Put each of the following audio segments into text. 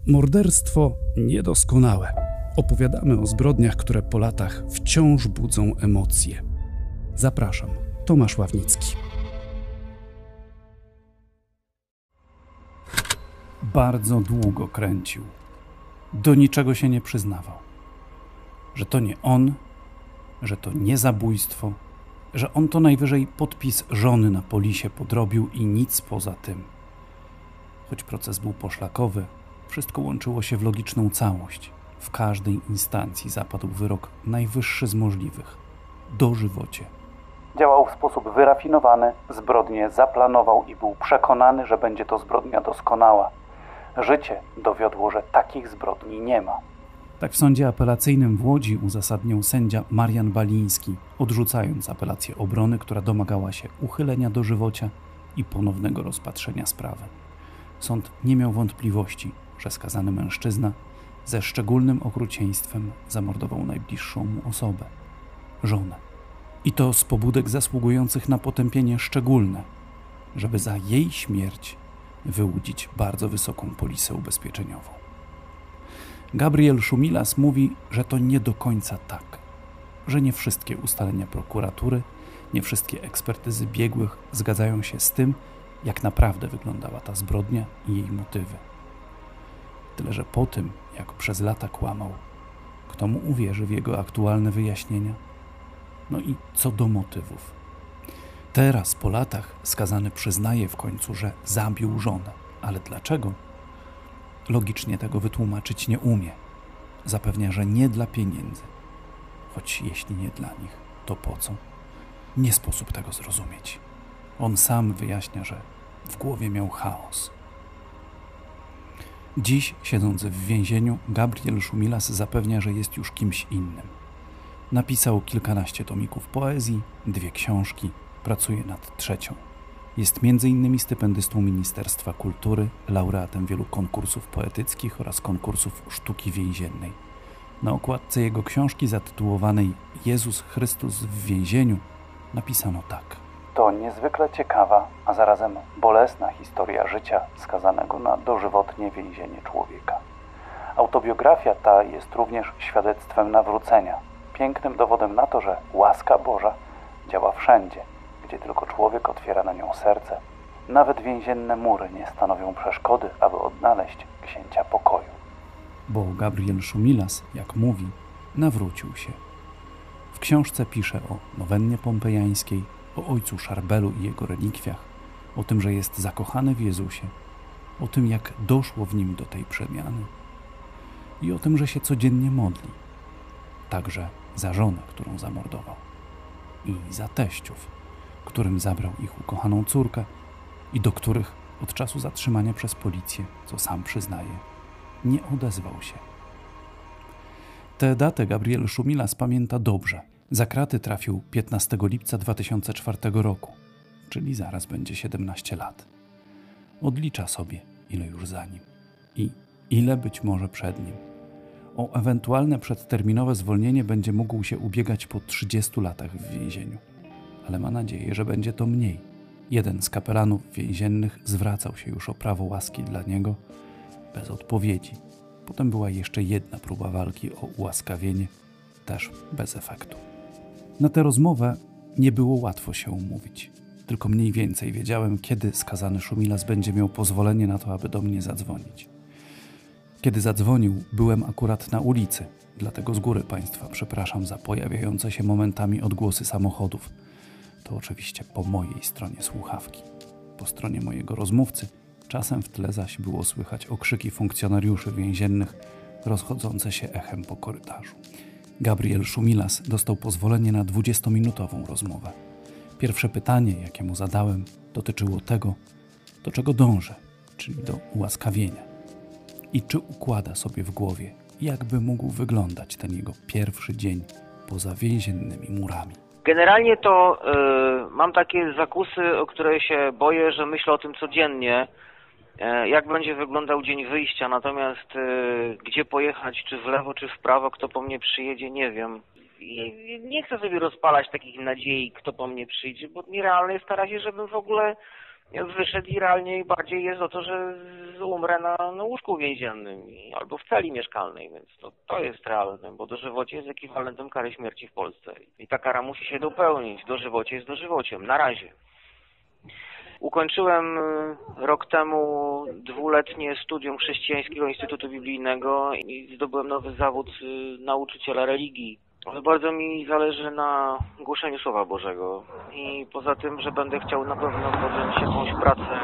Morderstwo niedoskonałe. Opowiadamy o zbrodniach, które po latach wciąż budzą emocje. Zapraszam, Tomasz Ławnicki. Bardzo długo kręcił. Do niczego się nie przyznawał. Że to nie on, że to nie zabójstwo, że on to najwyżej podpis żony na polisie podrobił i nic poza tym. Choć proces był poszlakowy, wszystko łączyło się w logiczną całość. W każdej instancji zapadł wyrok najwyższy z możliwych – dożywocie. Działał w sposób wyrafinowany, zbrodnię zaplanował i był przekonany, że będzie to zbrodnia doskonała. Życie dowiodło, że takich zbrodni nie ma. Tak w sądzie apelacyjnym w Łodzi uzasadniał sędzia Marian Baliński, odrzucając apelację obrony, która domagała się uchylenia dożywocia i ponownego rozpatrzenia sprawy. Sąd nie miał wątpliwości, że skazany mężczyzna ze szczególnym okrucieństwem zamordował najbliższą mu osobę – żonę. I to z pobudek zasługujących na potępienie szczególne, żeby za jej śmierć wyłudzić bardzo wysoką polisę ubezpieczeniową. Gabriel Szumilas mówi, że to nie do końca tak, że nie wszystkie ustalenia prokuratury, nie wszystkie ekspertyzy biegłych zgadzają się z tym, jak naprawdę wyglądała ta zbrodnia i jej motywy. Tyle, że po tym, jak przez lata kłamał, kto mu uwierzy w jego aktualne wyjaśnienia? No i co do motywów. Teraz, po latach, skazany przyznaje w końcu, że zabił żonę. Ale dlaczego? Logicznie tego wytłumaczyć nie umie. Zapewnia, że nie dla pieniędzy. Choć jeśli nie dla nich, to po co? Nie sposób tego zrozumieć. On sam wyjaśnia, że w głowie miał chaos. Dziś, siedząc w więzieniu, Gabriel Szumilas zapewnia, że jest już kimś innym. Napisał kilkanaście tomików poezji, 2 książki, pracuje nad 3. Jest m.in. stypendystą Ministerstwa Kultury, laureatem wielu konkursów poetyckich oraz konkursów sztuki więziennej. Na okładce jego książki zatytułowanej Jezus Chrystus w więzieniu napisano tak. To niezwykle ciekawa, a zarazem bolesna historia życia skazanego na dożywotnie więzienie człowieka. Autobiografia ta jest również świadectwem nawrócenia, pięknym dowodem na to, że łaska Boża działa wszędzie, gdzie tylko człowiek otwiera na nią serce. Nawet więzienne mury nie stanowią przeszkody, aby odnaleźć księcia pokoju. Bo Gabriel Szumilas, jak mówi, nawrócił się. W książce pisze o nowennie pompejańskiej, o ojcu Szarbelu i jego relikwiach, o tym, że jest zakochany w Jezusie, o tym, jak doszło w nim do tej przemiany i o tym, że się codziennie modli, także za żonę, którą zamordował i za teściów, którym zabrał ich ukochaną córkę i do których od czasu zatrzymania przez policję, co sam przyznaje, nie odezwał się. Tę datę Gabriel Szumilas pamięta dobrze. Za kraty trafił 15 lipca 2004 roku, czyli zaraz będzie 17 lat. Odlicza sobie, ile już za nim i ile być może przed nim. O ewentualne przedterminowe zwolnienie będzie mógł się ubiegać po 30 latach w więzieniu. Ale ma nadzieję, że będzie to mniej. Jeden z kapelanów więziennych zwracał się już o prawo łaski dla niego bez odpowiedzi. Potem była jeszcze jedna próba walki o ułaskawienie, też bez efektu. Na tę rozmowę nie było łatwo się umówić. Tylko mniej więcej wiedziałem, kiedy skazany Szumilas będzie miał pozwolenie na to, aby do mnie zadzwonić. Kiedy zadzwonił, byłem akurat na ulicy, dlatego z góry Państwa przepraszam za pojawiające się momentami odgłosy samochodów. To oczywiście po mojej stronie słuchawki. Po stronie mojego rozmówcy czasem w tle zaś było słychać okrzyki funkcjonariuszy więziennych rozchodzące się echem po korytarzu. Gabriel Szumilas dostał pozwolenie na 20-minutową rozmowę. Pierwsze pytanie, jakie mu zadałem, dotyczyło tego, do czego dążę, czyli do ułaskawienia. I czy układa sobie w głowie, jakby mógł wyglądać ten jego pierwszy dzień poza więziennymi murami. Generalnie to mam takie zakusy, o które się boję, że myślę o tym codziennie, jak będzie wyglądał dzień wyjścia, natomiast gdzie pojechać, czy w lewo, czy w prawo, kto po mnie przyjedzie, nie wiem. I nie chcę sobie rozpalać takich nadziei, kto po mnie przyjdzie, bo nierealne jest na razie, żebym w ogóle wyszedł i realnie bardziej jest o to, że umrę na łóżku więziennym albo w celi mieszkalnej, więc to jest realne, bo dożywocie jest ekwiwalentem kary śmierci w Polsce i ta kara musi się dopełnić. Dożywocie jest dożywociem, na razie. Ukończyłem rok temu 2-letnie studium Chrześcijańskiego Instytutu Biblijnego i zdobyłem nowy zawód nauczyciela religii. Ale bardzo mi zależy na głoszeniu Słowa Bożego i poza tym, że będę chciał na pewno podjąć jakąś pracę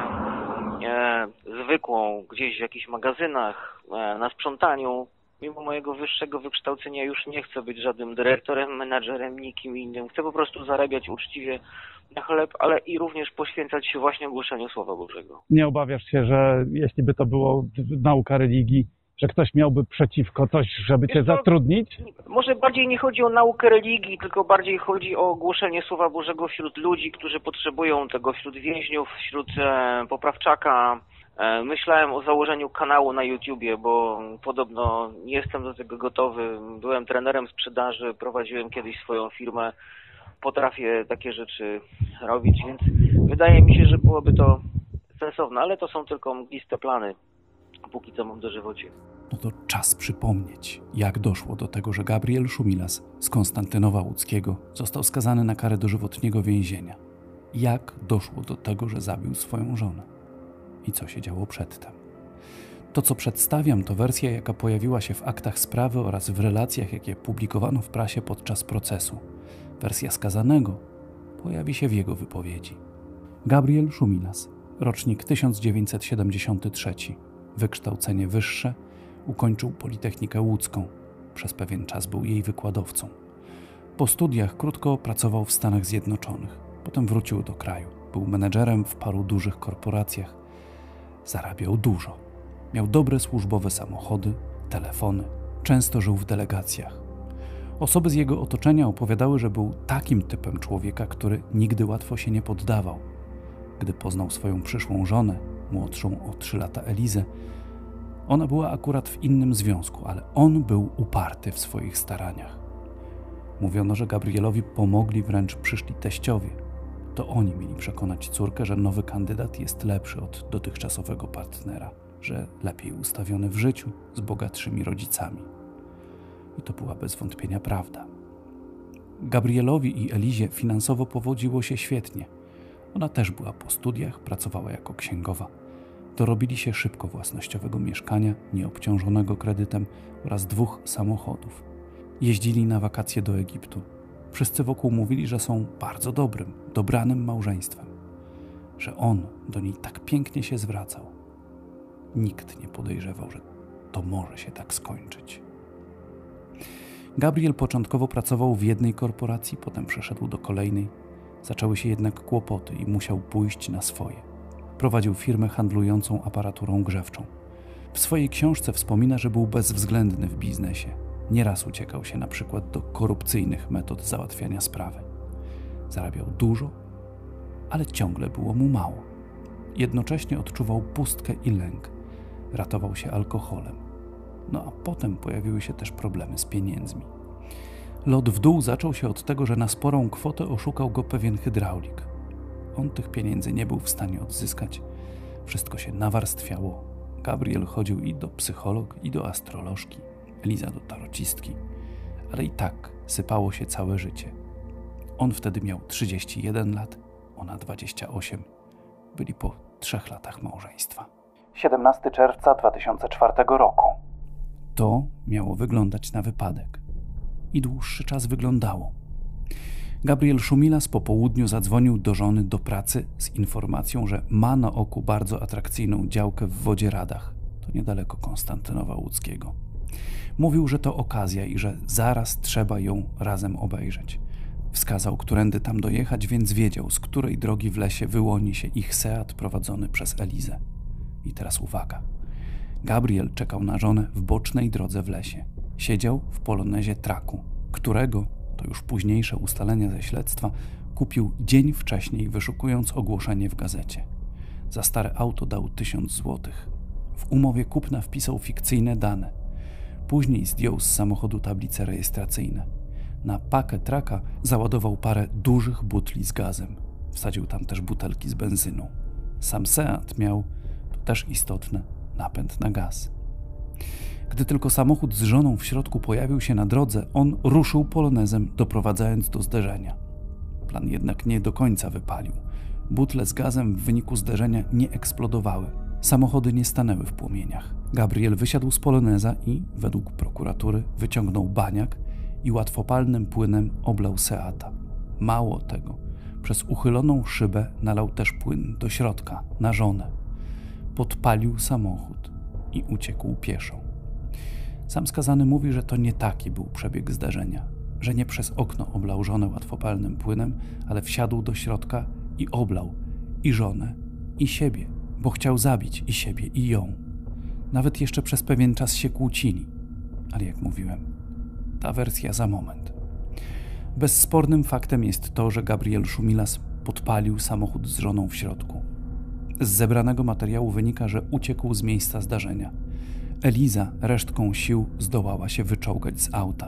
zwykłą, gdzieś w jakichś magazynach, na sprzątaniu. Mimo mojego wyższego wykształcenia już nie chcę być żadnym dyrektorem, menadżerem, nikim innym. Chcę po prostu zarabiać uczciwie na chleb, ale i również poświęcać się właśnie głoszeniu Słowa Bożego. Nie obawiasz się, że jeśli by to było nauka religii, że ktoś miałby przeciwko coś, żeby cię zatrudnić? Może bardziej nie chodzi o naukę religii, tylko bardziej chodzi o głoszenie Słowa Bożego wśród ludzi, którzy potrzebują tego, wśród więźniów, wśród poprawczaka. Myślałem o założeniu kanału na YouTubie, bo podobno nie jestem do tego gotowy. Byłem trenerem sprzedaży, prowadziłem kiedyś swoją firmę. Potrafię takie rzeczy robić, więc wydaje mi się, że byłoby to sensowne, ale to są tylko mgliste plany, póki co mam dożywocie. No to czas przypomnieć, jak doszło do tego, że Gabriel Szumilas z Konstantynowa Łódzkiego został skazany na karę dożywotniego więzienia. Jak doszło do tego, że zabił swoją żonę? I co się działo przedtem? To, co przedstawiam, to wersja, jaka pojawiła się w aktach sprawy oraz w relacjach, jakie publikowano w prasie podczas procesu. Wersja skazanego pojawi się w jego wypowiedzi. Gabriel Szumilas, rocznik 1973, wykształcenie wyższe, ukończył Politechnikę Łódzką. Przez pewien czas był jej wykładowcą. Po studiach krótko pracował w Stanach Zjednoczonych. Potem wrócił do kraju. Był menedżerem w paru dużych korporacjach. Zarabiał dużo. Miał dobre służbowe samochody, telefony. Często żył w delegacjach. Osoby z jego otoczenia opowiadały, że był takim typem człowieka, który nigdy łatwo się nie poddawał. Gdy poznał swoją przyszłą żonę, młodszą o 3 lata Elizę, ona była akurat w innym związku, ale on był uparty w swoich staraniach. Mówiono, że Gabrielowi pomogli wręcz przyszli teściowie. To oni mieli przekonać córkę, że nowy kandydat jest lepszy od dotychczasowego partnera, że lepiej ustawiony w życiu, z bogatszymi rodzicami. I to była bez wątpienia prawda. Gabrielowi i Elizie finansowo powodziło się świetnie. Ona też była po studiach, pracowała jako księgowa. Dorobili się szybko własnościowego mieszkania, nieobciążonego kredytem oraz 2 samochodów. Jeździli na wakacje do Egiptu. Wszyscy wokół mówili, że są bardzo dobranym małżeństwem. Że on do niej tak pięknie się zwracał. Nikt nie podejrzewał, że to może się tak skończyć. Gabriel początkowo pracował w jednej korporacji, potem przeszedł do kolejnej. Zaczęły się jednak kłopoty i musiał pójść na swoje. Prowadził firmę handlującą aparaturą grzewczą. W swojej książce wspomina, że był bezwzględny w biznesie. Nieraz uciekał się na przykład do korupcyjnych metod załatwiania sprawy. Zarabiał dużo, ale ciągle było mu mało. Jednocześnie odczuwał pustkę i lęk. Ratował się alkoholem. No a potem pojawiły się też problemy z pieniędzmi. Lot w dół zaczął się od tego, że na sporą kwotę oszukał go pewien hydraulik. On tych pieniędzy nie był w stanie odzyskać. Wszystko się nawarstwiało. Gabriel chodził i do psycholog, i do astrolożki. Eliza do tarocistki. Ale i tak sypało się całe życie. On wtedy miał 31 lat, ona 28. Byli po 3 latach małżeństwa. 17 czerwca 2004 roku. To miało wyglądać na wypadek. I dłuższy czas wyglądało. Gabriel Szumilas po południu zadzwonił do żony do pracy z informacją, że ma na oku bardzo atrakcyjną działkę w Wodzieradach. To niedaleko Konstantynowa Łódzkiego. Mówił, że to okazja i że zaraz trzeba ją razem obejrzeć. Wskazał, którędy tam dojechać, więc wiedział, z której drogi w lesie wyłoni się ich Seat prowadzony przez Elizę. I teraz uwaga. Gabriel czekał na żonę w bocznej drodze w lesie. Siedział w polonezie Traku, którego, to już późniejsze ustalenia ze śledztwa, kupił dzień wcześniej, wyszukując ogłoszenie w gazecie. Za stare auto dał 1000 złotych. W umowie kupna wpisał fikcyjne dane. Później zdjął z samochodu tablice rejestracyjne. Na pakę Traka załadował parę dużych butli z gazem. Wsadził tam też butelki z benzyną. Sam Seat miał, to też istotne, napęd na gaz. Gdy tylko samochód z żoną w środku pojawił się na drodze, on ruszył polonezem, doprowadzając do zderzenia. Plan jednak nie do końca wypalił. Butle z gazem w wyniku zderzenia nie eksplodowały. Samochody nie stanęły w płomieniach. Gabriel wysiadł z poloneza i, według prokuratury, wyciągnął baniak i łatwopalnym płynem oblał Seata. Mało tego, przez uchyloną szybę nalał też płyn do środka, na żonę. Podpalił samochód i uciekł pieszo. Sam skazany mówi, że to nie taki był przebieg zdarzenia, że nie przez okno oblał żonę łatwopalnym płynem, ale wsiadł do środka i oblał i żonę, i siebie, bo chciał zabić i siebie, i ją. Nawet jeszcze przez pewien czas się kłócili, ale jak mówiłem, ta wersja za moment. Bezspornym faktem jest to, że Gabriel Szumilas podpalił samochód z żoną w środku. Z zebranego materiału wynika, że uciekł z miejsca zdarzenia. Eliza resztką sił zdołała się wyczołgać z auta.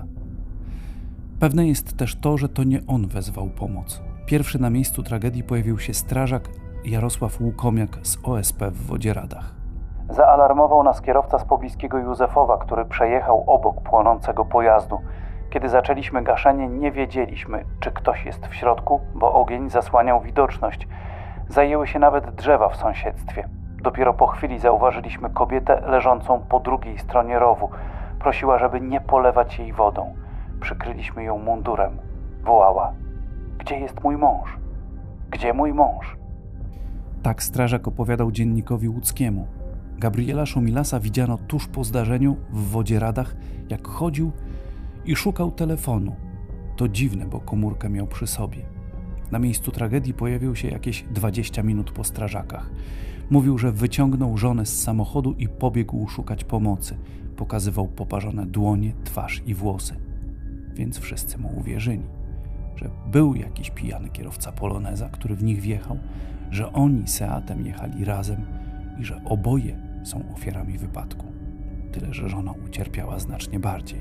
Pewne jest też to, że to nie on wezwał pomoc. Pierwszy na miejscu tragedii pojawił się strażak Jarosław Łukomiak z OSP w Wodzieradach. Zaalarmował nas kierowca z pobliskiego Józefowa, który przejechał obok płonącego pojazdu. Kiedy zaczęliśmy gaszenie, nie wiedzieliśmy, czy ktoś jest w środku, bo ogień zasłaniał widoczność. Zajęły się nawet drzewa w sąsiedztwie. Dopiero po chwili zauważyliśmy kobietę leżącą po drugiej stronie rowu. Prosiła, żeby nie polewać jej wodą. Przykryliśmy ją mundurem. Wołała: „Gdzie jest mój mąż? Gdzie mój mąż?” Tak strażak opowiadał dziennikowi łódzkiemu. Gabriela Szumilasa widziano tuż po zdarzeniu w Wodzieradach, jak chodził i szukał telefonu. To dziwne, bo komórkę miał przy sobie. Na miejscu tragedii pojawił się jakieś 20 minut po strażakach. Mówił, że wyciągnął żonę z samochodu i pobiegł szukać pomocy. Pokazywał poparzone dłonie, twarz i włosy. Więc wszyscy mu uwierzyli, że był jakiś pijany kierowca poloneza, który w nich wjechał, że oni Seatem jechali razem i że oboje są ofiarami wypadku. Tyle, że żona ucierpiała znacznie bardziej.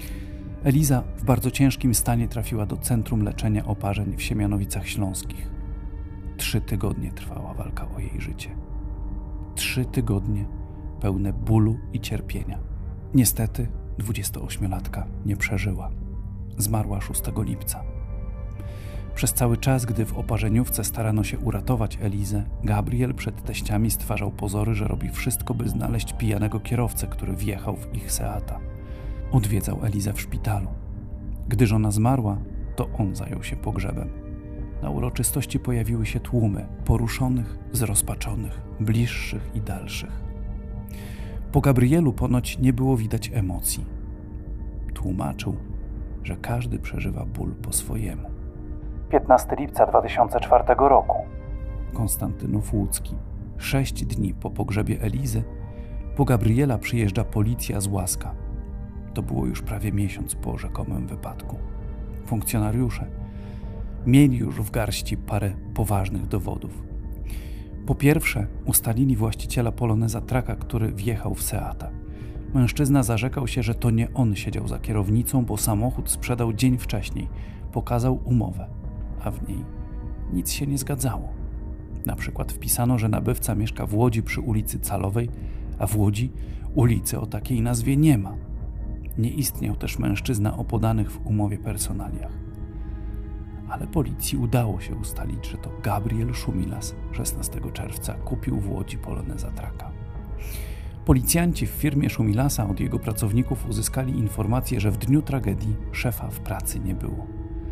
Eliza w bardzo ciężkim stanie trafiła do Centrum Leczenia Oparzeń w Siemianowicach Śląskich. 3 tygodnie trwała walka o jej życie. 3 tygodnie pełne bólu i cierpienia. Niestety 28-latka nie przeżyła. Zmarła 6 lipca. Przez cały czas, gdy w oparzeniówce starano się uratować Elizę, Gabriel przed teściami stwarzał pozory, że robi wszystko, by znaleźć pijanego kierowcę, który wjechał w ich Seata. Odwiedzał Elizę w szpitalu. Gdy żona zmarła, to on zajął się pogrzebem. Na uroczystości pojawiły się tłumy poruszonych, zrozpaczonych, bliższych i dalszych. Po Gabrielu ponoć nie było widać emocji. Tłumaczył, że każdy przeżywa ból po swojemu. 15 lipca 2004 roku. Konstantynów Łódzki. 6 dni po pogrzebie Elizy, po Gabriela przyjeżdża policja z Łaska. To było już prawie miesiąc po rzekomym wypadku. Funkcjonariusze mieli już w garści parę poważnych dowodów. Po pierwsze, ustalili właściciela poloneza Traka, który wjechał w Seata. Mężczyzna zarzekał się, że to nie on siedział za kierownicą, bo samochód sprzedał dzień wcześniej. Pokazał umowę, a w niej nic się nie zgadzało. Na przykład wpisano, że nabywca mieszka w Łodzi przy ulicy Calowej, a w Łodzi ulicy o takiej nazwie nie ma. Nie istniał też mężczyzna o podanych w umowie personaliach. Ale policji udało się ustalić, że to Gabriel Szumilas 16 czerwca kupił w Łodzi poloneza Traka. Policjanci w firmie Szumilasa od jego pracowników uzyskali informację, że w dniu tragedii szefa w pracy nie było.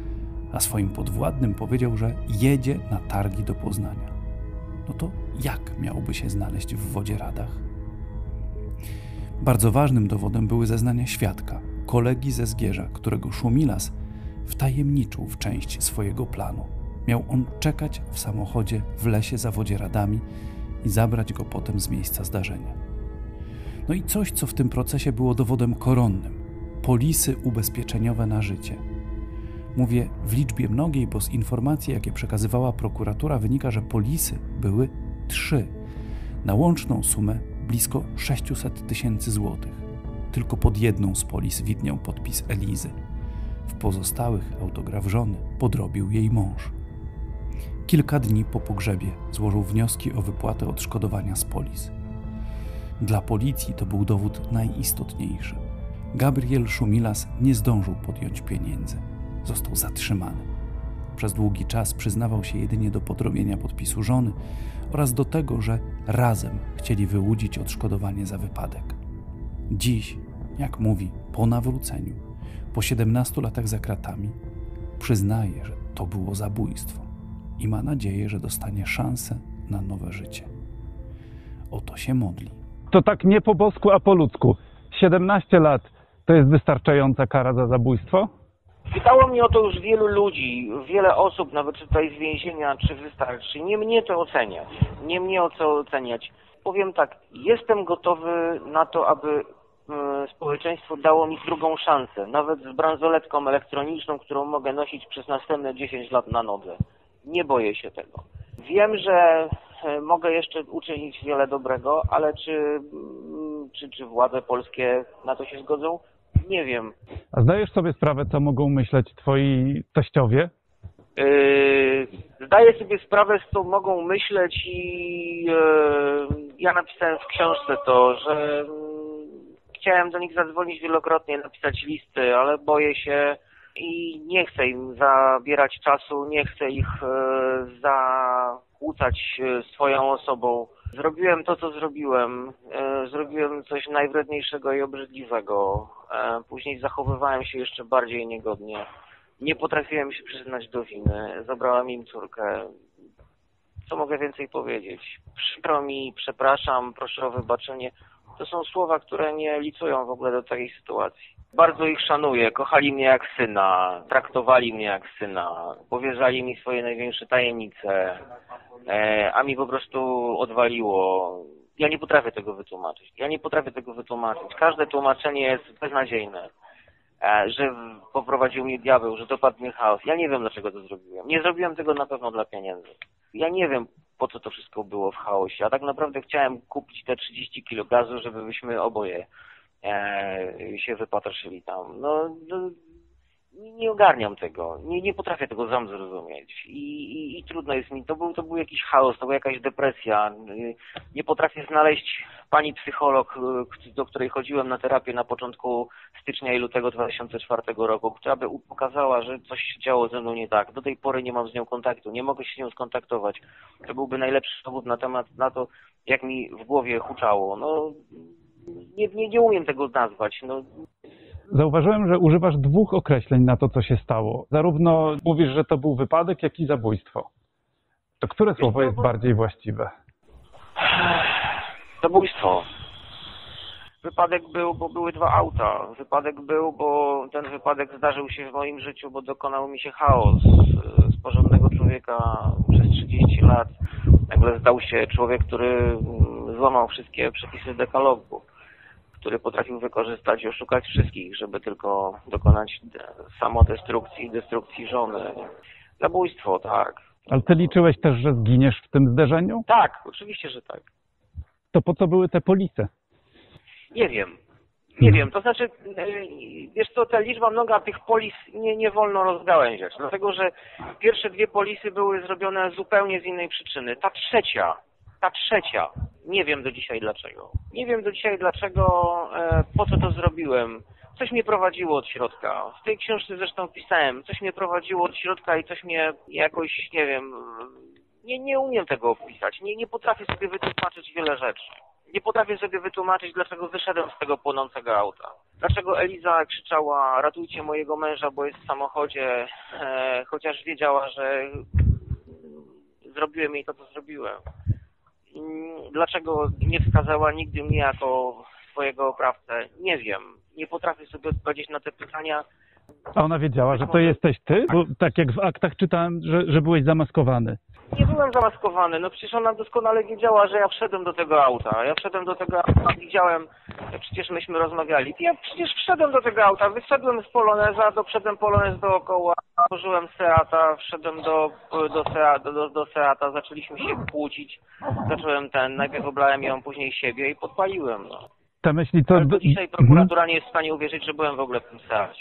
A swoim podwładnym powiedział, że jedzie na targi do Poznania. No to jak miałby się znaleźć w Wodzieradach? Bardzo ważnym dowodem były zeznania świadka, kolegi ze Zgierza, którego Szumilas wtajemniczył w część swojego planu. Miał on czekać w samochodzie w lesie za Wodzieradami i zabrać go potem z miejsca zdarzenia. No i coś, co w tym procesie było dowodem koronnym. Polisy ubezpieczeniowe na życie. Mówię w liczbie mnogiej, bo z informacji, jakie przekazywała prokuratura, wynika, że polisy były 3. Na łączną sumę blisko 600 000 złotych. Tylko pod jedną z polis widniał podpis Elizy. W pozostałych autograf żony podrobił jej mąż. Kilka dni po pogrzebie złożył wnioski o wypłatę odszkodowania z polis. Dla policji to był dowód najistotniejszy. Gabriel Szumilas nie zdążył podjąć pieniędzy. Został zatrzymany. Przez długi czas przyznawał się jedynie do podrobienia podpisu żony oraz do tego, że razem chcieli wyłudzić odszkodowanie za wypadek. Dziś, jak mówi, po nawróceniu, po 17 latach za kratami, przyznaje, że to było zabójstwo i ma nadzieję, że dostanie szansę na nowe życie. O to się modli. To tak nie po bosku, a po ludzku. 17 lat to jest wystarczająca kara za zabójstwo? Pytało mnie o to już wielu ludzi, wiele osób, nawet tutaj z więzienia, czy wystarczy. Nie mnie to oceniać. Nie mnie o co oceniać. Powiem tak, jestem gotowy na to, aby społeczeństwo dało mi drugą szansę. Nawet z bransoletką elektroniczną, którą mogę nosić przez następne 10 lat na nodze. Nie boję się tego. Wiem, że mogę jeszcze uczynić wiele dobrego, ale czy władze polskie na to się zgodzą? Nie wiem. A zdajesz sobie sprawę, co mogą myśleć twoi teściowie? Zdaję sobie sprawę, co mogą myśleć i ja napisałem w książce to, że chciałem do nich zadzwonić wielokrotnie, napisać listy, ale boję się i nie chcę im zabierać czasu, nie chcę ich zakłócać swoją osobą. Zrobiłem to, co zrobiłem. Zrobiłem coś najwredniejszego i obrzydliwego. Później zachowywałem się jeszcze bardziej niegodnie. Nie potrafiłem się przyznać do winy. Zabrałem im córkę. Co mogę więcej powiedzieć? Przykro mi, przepraszam, proszę o wybaczenie. To są słowa, które nie licują w ogóle do takiej sytuacji. Bardzo ich szanuję, kochali mnie jak syna, traktowali mnie jak syna, powierzali mi swoje największe tajemnice, a mi po prostu odwaliło. Ja nie potrafię tego wytłumaczyć. Każde tłumaczenie jest beznadziejne, że poprowadził mnie diabeł, że dopadł mnie chaos. Ja nie wiem, dlaczego to zrobiłem. Nie zrobiłem tego na pewno dla pieniędzy. Ja nie wiem, po co to wszystko było w chaosie. A tak naprawdę chciałem kupić te 30 kg gazu, żebyśmy oboje się wypatrzyli tam. Nie ogarniam tego. Nie potrafię tego sam zrozumieć. I trudno jest mi. To był jakiś chaos, to była jakaś depresja. Nie potrafię znaleźć pani psycholog, do której chodziłem na terapię na początku stycznia i lutego 2004 roku, która by pokazała, że coś się działo ze mną nie tak. Do tej pory nie mam z nią kontaktu, nie mogę się z nią skontaktować. To byłby najlepszy dowód na to, jak mi w głowie huczało. Nie umiem tego nazwać. Zauważyłem, że używasz dwóch określeń na to, co się stało. Zarówno mówisz, że to był wypadek, jak i zabójstwo. To które słowo jest bardziej właściwe? Zabójstwo. Wypadek był, bo były dwa auta. Wypadek był, bo ten wypadek zdarzył się w moim życiu, bo dokonał mi się chaos. Z porządnego człowieka przez 30 lat nagle zdał się człowiek, który złamał wszystkie przepisy dekalogu, który potrafił wykorzystać i oszukać wszystkich, żeby tylko dokonać samodestrukcji i destrukcji żony. Zabójstwo, tak. Ale ty liczyłeś też, że zginiesz w tym zderzeniu? Tak, oczywiście, że tak. To po co były te polisy? Nie wiem, to znaczy, wiesz co, ta liczba mnoga tych polis nie wolno rozgałęziać, dlatego że pierwsze dwie polisy były zrobione zupełnie z innej przyczyny. Ta trzecia, nie wiem do dzisiaj dlaczego. Po co to zrobiłem. Coś mnie prowadziło od środka. W tej książce zresztą pisałem, coś mnie prowadziło od środka i coś mnie jakoś, nie wiem, nie umiem tego opisać. Nie potrafię sobie wytłumaczyć wiele rzeczy. Nie potrafię sobie wytłumaczyć, dlaczego wyszedłem z tego płonącego auta. Dlaczego Eliza krzyczała, ratujcie mojego męża, bo jest w samochodzie, chociaż wiedziała, że zrobiłem jej to, co zrobiłem. Dlaczego nie wskazała nigdy mnie jako swojego oprawcę? Nie wiem. Nie potrafię sobie odpowiedzieć na te pytania. A ona wiedziała, że to jesteś ty? Bo tak jak w aktach czytałem, że byłeś zamaskowany. Nie byłem zamaskowany. No przecież ona doskonale wiedziała, że ja wszedłem do tego auta. Widziałem, przecież myśmy rozmawiali. Ja przecież wszedłem do tego auta. Wyszedłem z Poloneza, doprzedłem Polonez dookoła, otworzyłem Seata, wszedłem do Seata, zaczęliśmy się kłócić. Najpierw oblałem ją, później siebie i podpaliłem. Te myśli to... Ale do dzisiaj prokuratura nie jest w stanie uwierzyć, że byłem w ogóle w tym Seacie.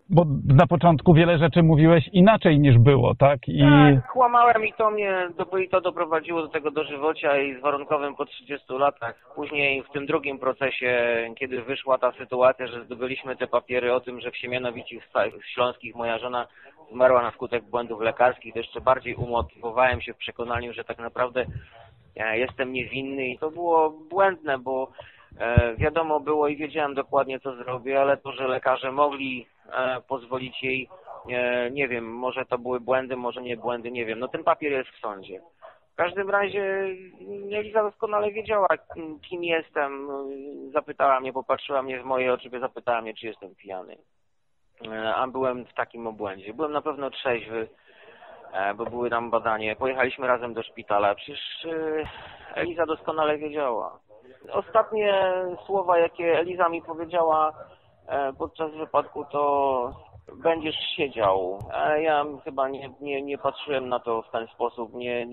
Bo na początku wiele rzeczy mówiłeś inaczej niż było, tak? Tak, kłamałem i to doprowadziło do tego dożywocia i z warunkowym po 30 latach. Później w tym drugim procesie, kiedy wyszła ta sytuacja, że zdobyliśmy te papiery o tym, że w Siemianowicich Śląskich moja żona zmarła na skutek błędów lekarskich, to jeszcze bardziej umotywowałem się w przekonaniu, że tak naprawdę jestem niewinny i to było błędne, bo wiadomo było i wiedziałem dokładnie, co zrobię, ale to, że lekarze mogli pozwolić jej, nie wiem, może to były błędy, może nie błędy, nie wiem. No ten papier jest w sądzie. W każdym razie Eliza doskonale wiedziała, kim jestem. Zapytała mnie, popatrzyła mnie w moje oczy, zapytała mnie, czy jestem pijany. A byłem w takim obłędzie. Byłem na pewno trzeźwy, bo były tam badania. Pojechaliśmy razem do szpitala. Przecież Eliza doskonale wiedziała. Ostatnie słowa, jakie Eliza mi powiedziała podczas wypadku, to będziesz siedział. A ja chyba nie patrzyłem na to w ten sposób.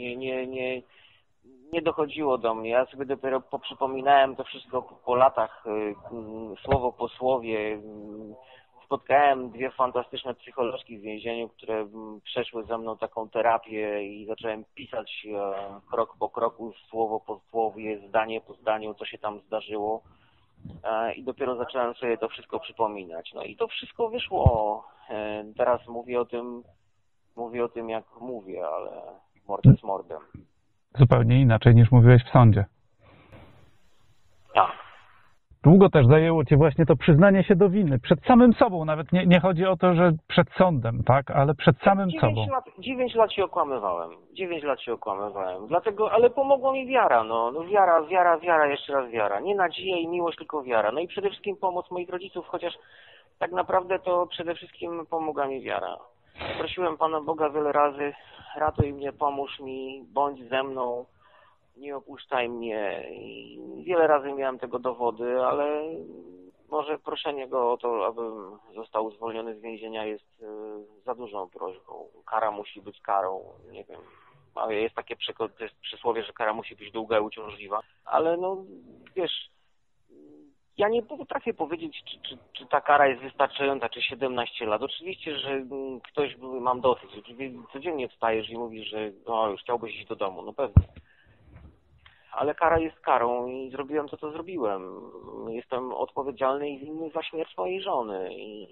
Nie dochodziło do mnie. Ja sobie dopiero poprzypominałem to wszystko po latach, słowo po słowie. Spotkałem dwie fantastyczne psycholożki w więzieniu, które przeszły ze mną taką terapię i zacząłem pisać krok po kroku, słowo po słowie, zdanie po zdaniu, co się tam zdarzyło. I dopiero zacząłem sobie to wszystko przypominać. No i to wszystko wyszło. Teraz mówię o tym jak mówię, ale mordem z mordem. Zupełnie inaczej niż mówiłeś w sądzie. Tak. Długo też zajęło cię właśnie to przyznanie się do winy. Przed samym sobą. Nawet nie chodzi o to, że przed sądem, tak? Ale przed samym sobą. 9 lat się okłamywałem. 9 lat się okłamywałem. Dlatego, ale pomogła mi wiara, no wiara, jeszcze raz wiara. Nie nadzieja i miłość, tylko wiara. No i przede wszystkim pomoc moich rodziców, chociaż tak naprawdę to przede wszystkim pomogła mi wiara. Prosiłem Pana Boga wiele razy, ratuj mnie, pomóż mi, bądź ze mną. Nie opuszczaj mnie. I wiele razy miałem tego dowody, ale może proszenie go o to, abym został zwolniony z więzienia jest za dużą prośbą. Kara musi być karą, nie wiem. Jest takie przysłowie, że kara musi być długa i uciążliwa, ale no wiesz, ja nie potrafię powiedzieć, czy ta kara jest wystarczająca, czy 17 lat. Oczywiście, że ktoś mam dosyć. Codziennie wstajesz i mówisz, że no, już chciałbyś iść do domu. No pewnie. Ale kara jest karą i zrobiłem to, co zrobiłem. Jestem odpowiedzialny i winny za śmierć mojej żony,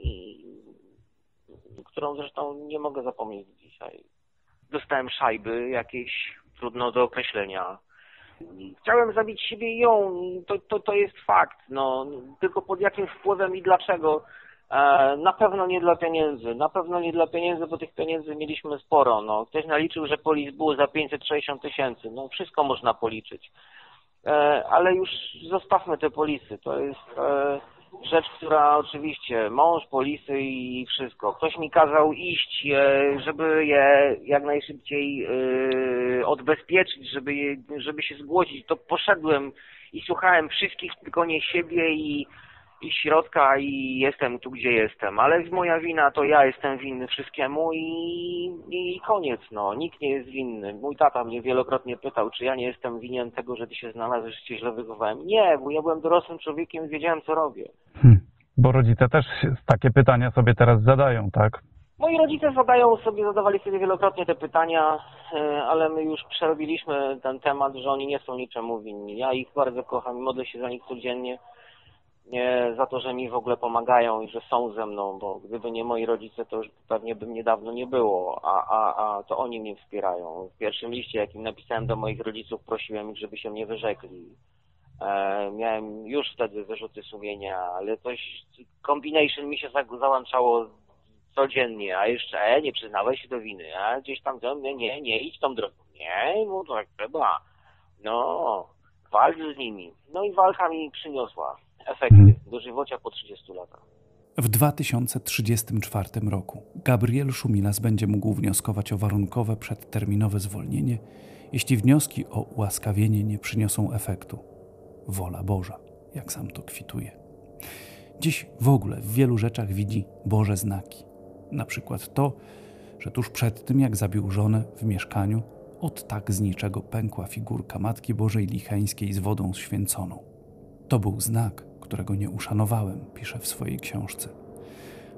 którą zresztą nie mogę zapomnieć dzisiaj. Dostałem szajby jakieś, trudno do określenia. Chciałem zabić siebie i ją, to jest fakt. No, tylko pod jakim wpływem i dlaczego? Na pewno nie dla pieniędzy, bo tych pieniędzy mieliśmy sporo. No, ktoś naliczył, że polis było za 560 000. No, wszystko można policzyć. Ale już zostawmy te polisy. To jest rzecz, która oczywiście, mąż, polisy i wszystko. Ktoś mi kazał iść, żeby je jak najszybciej odbezpieczyć, żeby się zgłosić. To poszedłem i słuchałem wszystkich, tylko nie siebie i środka i jestem tu, gdzie jestem. Ale jest moja wina, to ja jestem winny wszystkiemu i koniec, no. Nikt nie jest winny. Mój tata mnie wielokrotnie pytał, czy ja nie jestem winien tego, że ty się znalazłeś, że cię źle wychowałem. Nie, bo ja byłem dorosłym człowiekiem i wiedziałem, co robię. Bo rodzice też takie pytania sobie teraz zadają, tak? Moi rodzice zadawali sobie wielokrotnie te pytania, ale my już przerobiliśmy ten temat, że oni nie są niczemu winni. Ja ich bardzo kocham i modlę się za nich codziennie. Za to, że mi w ogóle pomagają i że są ze mną, bo gdyby nie moi rodzice, to już pewnie bym niedawno nie było, a to oni mnie wspierają. W pierwszym liście, jakim napisałem do moich rodziców, prosiłem ich, żeby się mnie wyrzekli. Miałem już wtedy wyrzuty sumienia, ale coś, combination mi się załączało codziennie, a jeszcze nie przyznałeś się do winy, a gdzieś tam, nie, idź tą drogą, nie, no tak trzeba, no, walcz z nimi. No i walka mi przyniosła efekty dożywocia po 30 latach. W 2034 roku Gabriel Szumilas będzie mógł wnioskować o warunkowe przedterminowe zwolnienie, jeśli wnioski o ułaskawienie nie przyniosą efektu. Wola Boża, jak sam to kwituje. Dziś w ogóle w wielu rzeczach widzi Boże znaki. Na przykład to, że tuż przed tym, jak zabił żonę w mieszkaniu, od tak z niczego pękła figurka Matki Bożej Licheńskiej z wodą święconą. To był znak, którego nie uszanowałem, pisze w swojej książce.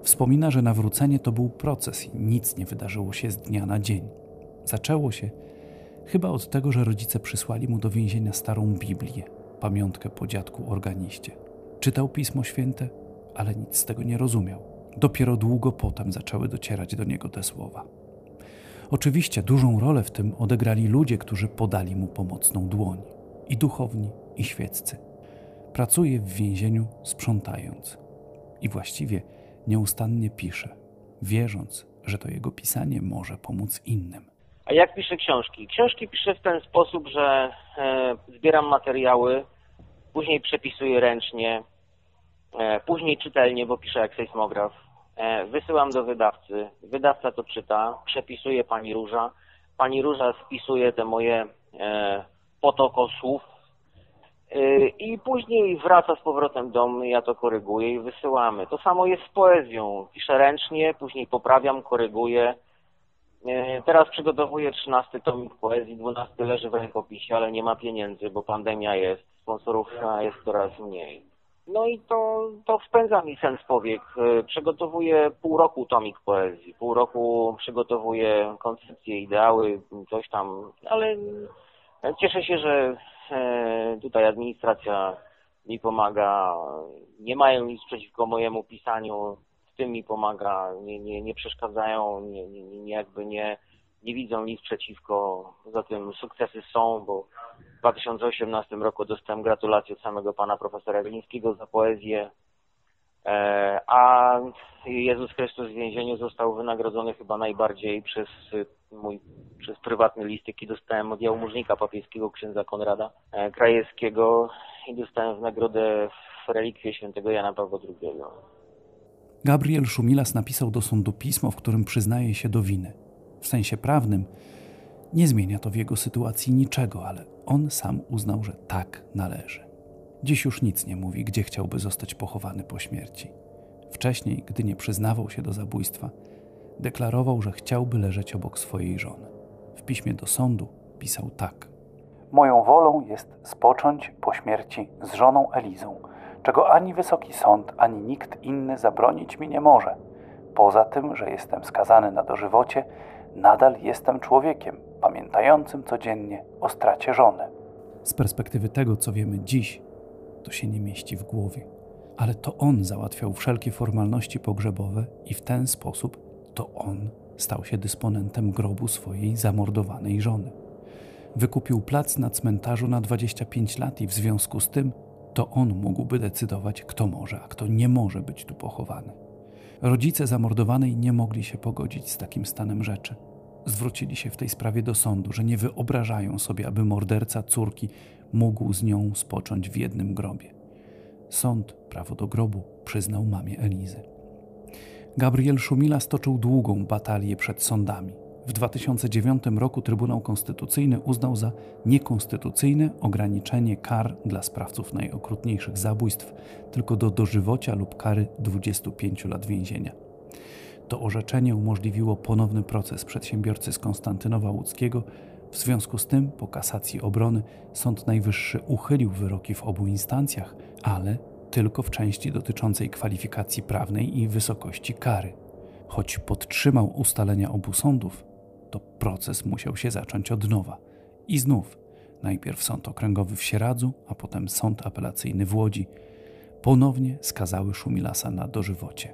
Wspomina, że nawrócenie to był proces i nic nie wydarzyło się z dnia na dzień. Zaczęło się chyba od tego, że rodzice przysłali mu do więzienia starą Biblię, pamiątkę po dziadku organiście. Czytał Pismo Święte, ale nic z tego nie rozumiał. Dopiero długo potem zaczęły docierać do niego te słowa. Oczywiście dużą rolę w tym odegrali ludzie, którzy podali mu pomocną dłoń. I duchowni, i świeccy. Pracuje w więzieniu sprzątając. I właściwie nieustannie pisze, wierząc, że to jego pisanie może pomóc innym. A jak piszę książki? Książki piszę w ten sposób, że zbieram materiały, później przepisuję ręcznie, później czytelnie, bo piszę jak sejsmograf. Wysyłam do wydawcy. Wydawca to czyta, przepisuje pani Róża. Pani Róża spisuje te moje potok słów i później wraca z powrotem do mnie, ja to koryguję i wysyłamy. To samo jest z poezją. Piszę ręcznie, później poprawiam, koryguję. Teraz przygotowuję 13 tomik poezji, 12 leży w rękopisie, ale nie ma pieniędzy, bo pandemia jest, sponsorów jest coraz mniej. No i to wpędza mi sens powiek. Przygotowuję pół roku tomik poezji, pół roku przygotowuję koncepcje, ideały, coś tam, ale cieszę się, że tutaj administracja mi pomaga, nie mają nic przeciwko mojemu pisaniu, w tym mi pomaga, nie przeszkadzają, nie widzą nic przeciwko. Poza tym sukcesy są, bo w 2018 roku dostałem gratulacje od samego pana profesora Glińskiego za poezję, a Jezus Chrystus w więzieniu został wynagrodzony chyba najbardziej przez prywatny list, jaki dostałem od jałmużnika papieskiego księdza Konrada Krajewskiego i dostałem w nagrodę w relikwie świętego Jana Pawła II. Gabriel Szumilas napisał do sądu pismo, w którym przyznaje się do winy. W sensie prawnym nie zmienia to w jego sytuacji niczego, ale on sam uznał, że tak należy. Dziś już nic nie mówi, gdzie chciałby zostać pochowany po śmierci. Wcześniej, gdy nie przyznawał się do zabójstwa, deklarował, że chciałby leżeć obok swojej żony. W piśmie do sądu pisał tak. Moją wolą jest spocząć po śmierci z żoną Elizą, czego ani Wysoki Sąd, ani nikt inny zabronić mi nie może. Poza tym, że jestem skazany na dożywocie, nadal jestem człowiekiem, pamiętającym codziennie o stracie żony. Z perspektywy tego, co wiemy dziś, to się nie mieści w głowie. Ale to on załatwiał wszelkie formalności pogrzebowe i w ten sposób to on stał się dysponentem grobu swojej zamordowanej żony. Wykupił plac na cmentarzu na 25 lat i w związku z tym to on mógłby decydować, kto może, a kto nie może być tu pochowany. Rodzice zamordowanej nie mogli się pogodzić z takim stanem rzeczy. Zwrócili się w tej sprawie do sądu, że nie wyobrażają sobie, aby morderca córki mógł z nią spocząć w jednym grobie. Sąd prawo do grobu przyznał mamie Elizy. Gabriel Szumilas toczył długą batalię przed sądami. W 2009 roku Trybunał Konstytucyjny uznał za niekonstytucyjne ograniczenie kar dla sprawców najokrutniejszych zabójstw tylko do dożywocia lub kary 25 lat więzienia. To orzeczenie umożliwiło ponowny proces przedsiębiorcy z Konstantynowa Łódzkiego. W związku z tym, po kasacji obrony, Sąd Najwyższy uchylił wyroki w obu instancjach, ale tylko w części dotyczącej kwalifikacji prawnej i wysokości kary. Choć podtrzymał ustalenia obu sądów, to proces musiał się zacząć od nowa. I znów, najpierw Sąd Okręgowy w Sieradzu, a potem Sąd Apelacyjny w Łodzi, ponownie skazały Szumilasa na dożywocie.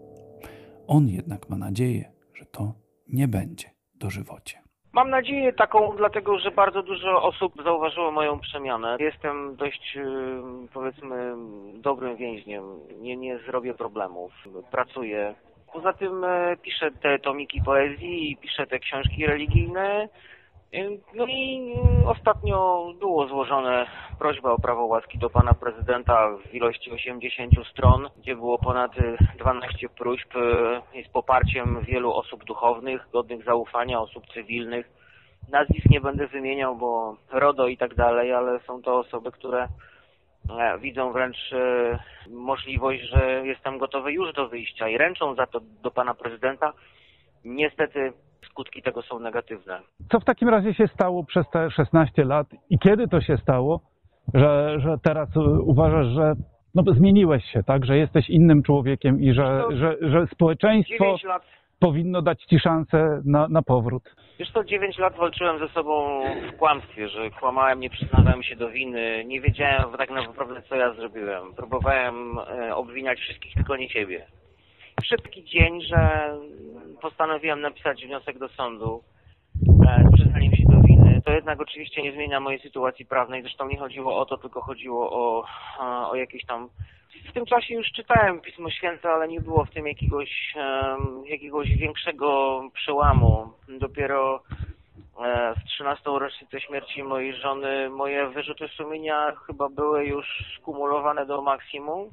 On jednak ma nadzieję, że to nie będzie dożywocie. Mam nadzieję taką, dlatego że bardzo dużo osób zauważyło moją przemianę. Jestem dość, powiedzmy, dobrym więźniem. Nie zrobię problemów. Pracuję. Poza tym piszę te tomiki poezji i piszę te książki religijne. No i ostatnio było złożone prośba o prawo łaski do pana prezydenta w ilości 80 stron, gdzie było ponad 12 próśb z poparciem wielu osób duchownych, godnych zaufania, osób cywilnych. Nazwisk nie będę wymieniał, bo RODO i tak dalej, ale są to osoby, które widzą wręcz możliwość, że jestem gotowy już do wyjścia i ręczą za to do pana prezydenta. Niestety skutki tego są negatywne. Co w takim razie się stało przez te 16 lat i kiedy to się stało, że teraz uważasz, że No bo zmieniłeś się, tak? Że jesteś innym człowiekiem i że społeczeństwo 9 lat. powinno dać ci szansę na powrót. Wiesz co, 9 lat walczyłem ze sobą w kłamstwie, że kłamałem, nie przyznawałem się do winy, nie wiedziałem tak naprawdę, co ja zrobiłem. Próbowałem obwiniać wszystkich, tylko nie ciebie. Przyszedł taki dzień, że postanowiłem napisać wniosek do sądu z przyznaniem się do winy. To jednak oczywiście nie zmienia mojej sytuacji prawnej, zresztą nie chodziło o to, tylko chodziło o jakieś tam... W tym czasie już czytałem Pismo Święte, ale nie było w tym jakiegoś większego przełamu. Dopiero w 13. rocznicę śmierci mojej żony moje wyrzuty sumienia chyba były już skumulowane do maksimum.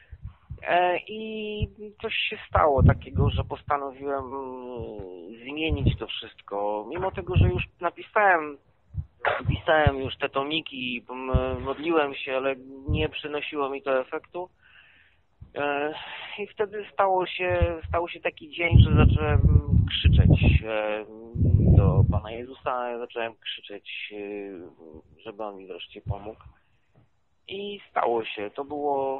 I coś się stało takiego, że postanowiłem zmienić to wszystko. Mimo tego, że już pisałem już te tomiki, modliłem się, ale nie przynosiło mi to efektu. I wtedy stał się taki dzień, że zacząłem krzyczeć do Pana Jezusa, zacząłem krzyczeć, żeby On mi wreszcie pomógł. I stało się. To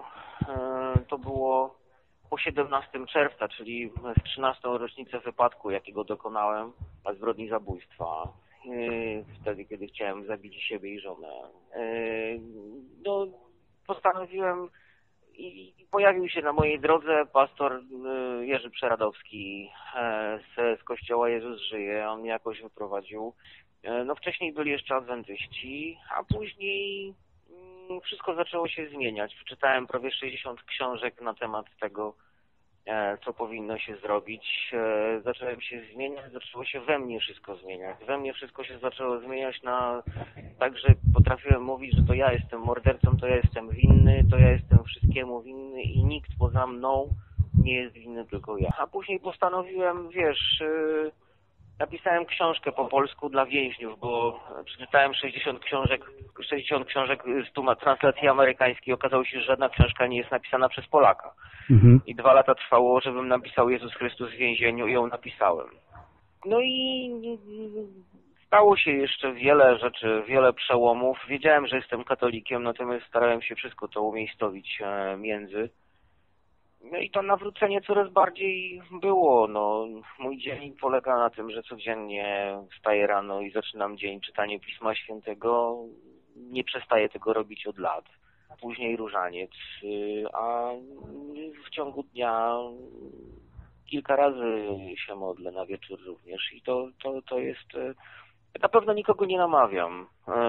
było po 17 czerwca, czyli w 13. rocznicę wypadku, jakiego dokonałem, a zbrodni zabójstwa. Wtedy, kiedy chciałem zabić siebie i żonę. No, postanowiłem i pojawił się na mojej drodze pastor Jerzy Przeradowski z kościoła Jezus Żyje. On mnie jakoś wyprowadził. No, wcześniej byli jeszcze adwentyści, a później wszystko zaczęło się zmieniać. Przeczytałem prawie 60 książek na temat tego, co powinno się zrobić. Zacząłem się zmieniać, zaczęło się we mnie wszystko zmieniać. We mnie wszystko się zaczęło zmieniać tak, że potrafiłem mówić, że to ja jestem mordercą, to ja jestem winny, to ja jestem wszystkiemu winny i nikt poza mną nie jest winny, tylko ja. A później postanowiłem, napisałem książkę po polsku dla więźniów, bo przeczytałem 60 książek z translacji amerykańskiej. Okazało się, że żadna książka nie jest napisana przez Polaka. I 2 lata trwało, żebym napisał Jezus Chrystus w więzieniu i ją napisałem. No i stało się jeszcze wiele rzeczy, wiele przełomów. Wiedziałem, że jestem katolikiem, natomiast starałem się wszystko to umiejscowić między. No i to nawrócenie coraz bardziej było. No, mój dzień polega na tym, że codziennie wstaję rano i zaczynam dzień czytanie Pisma Świętego. Nie przestaję tego robić od lat. Później różaniec, a w ciągu dnia kilka razy się modlę, na wieczór również. I to jest... Na pewno nikogo nie namawiam.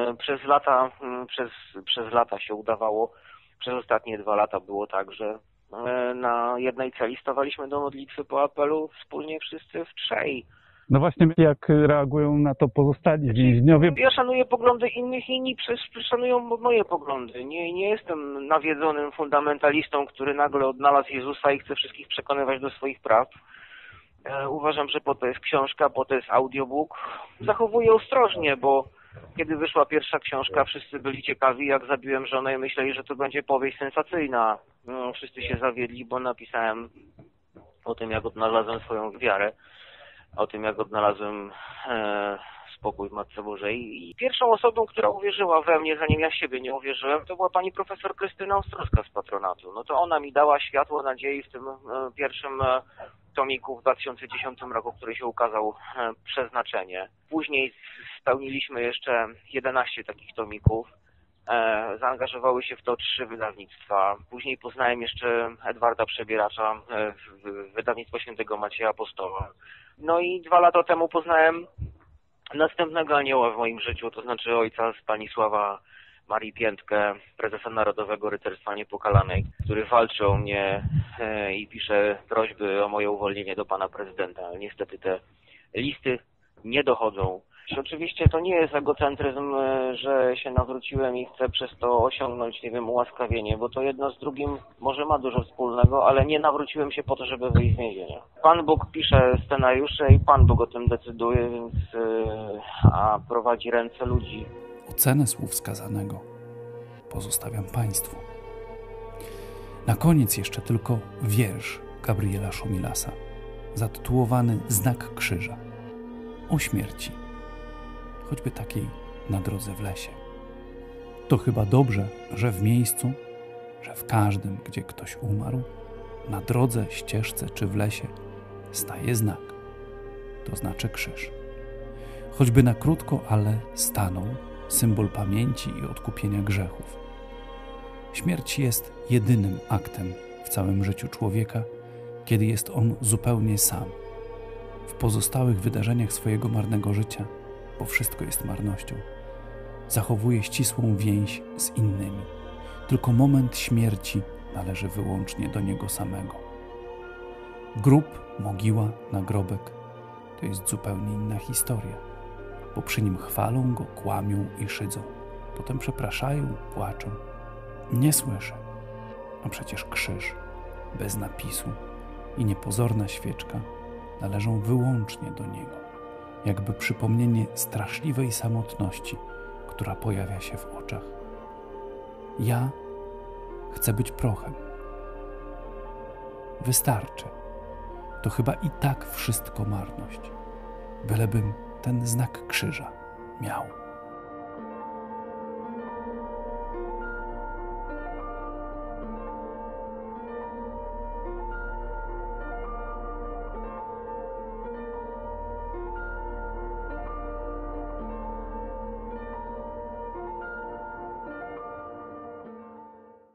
Przez lata się udawało. Przez ostatnie 2 lata było tak, że na jednej celi stawaliśmy do modlitwy po apelu wspólnie wszyscy w 3. No właśnie, jak reagują na to pozostali więźniowie? Ja szanuję poglądy innych, inni szanują moje poglądy. Nie jestem nawiedzonym fundamentalistą, który nagle odnalazł Jezusa i chce wszystkich przekonywać do swoich praw. Uważam, że po to jest książka, po to jest audiobook. Zachowuję ostrożnie, bo kiedy wyszła pierwsza książka, wszyscy byli ciekawi, jak zabiłem żonę i myśleli, że to będzie powieść sensacyjna. No, wszyscy się zawiedli, bo napisałem o tym, jak odnalazłem swoją wiarę, o tym, jak odnalazłem spokój w Matce Bożej. I pierwszą osobą, która uwierzyła we mnie, zanim ja siebie nie uwierzyłem, to była pani profesor Krystyna Ostrowska z patronatu. No to ona mi dała światło nadziei w tym pierwszym tomiku w 2010 roku, który się ukazał, Przeznaczenie. Później spełniliśmy jeszcze 11 takich tomików. Zaangażowały się w to 3 wydawnictwa. Później poznałem jeszcze Edwarda Przebieracza, wydawnictwo Świętego Macieja Apostoła. No i 2 lata temu poznałem następnego anioła w moim życiu, to znaczy ojca Stanisława Marii Piętkę, prezesa Narodowego Rycerstwa Niepokalanej, który walczy o mnie i pisze prośby o moje uwolnienie do pana prezydenta. Ale niestety te listy nie dochodzą. Oczywiście to nie jest egocentryzm, że się nawróciłem i chcę przez to osiągnąć, nie wiem, ułaskawienie, bo to jedno z drugim może ma dużo wspólnego, ale nie nawróciłem się po to, żeby wyjść z więzienia. Pan Bóg pisze scenariusze i Pan Bóg o tym decyduje, więc a prowadzi ręce ludzi. Ocenę słów skazanego pozostawiam Państwu. Na koniec jeszcze tylko wiersz Gabriela Szumilasa, zatytułowany Znak Krzyża, o śmierci, choćby takiej na drodze w lesie. To chyba dobrze, że w miejscu, że w każdym, gdzie ktoś umarł, na drodze, ścieżce czy w lesie, staje znak, to znaczy krzyż. Choćby na krótko, ale stanął, symbol pamięci i odkupienia grzechów. Śmierć jest jedynym aktem w całym życiu człowieka, kiedy jest on zupełnie sam. W pozostałych wydarzeniach swojego marnego życia, bo wszystko jest marnością, zachowuje ścisłą więź z innymi. Tylko moment śmierci należy wyłącznie do niego samego. Grób, mogiła, nagrobek to jest zupełnie inna historia, bo przy nim chwalą go, kłamią i szydzą. Potem przepraszają, płaczą. Nie słyszę, a przecież krzyż, bez napisu i niepozorna świeczka należą wyłącznie do niego, jakby przypomnienie straszliwej samotności, która pojawia się w oczach. Ja chcę być prochem. Wystarczy. To chyba i tak wszystko marność, bylebym ten znak krzyża miał.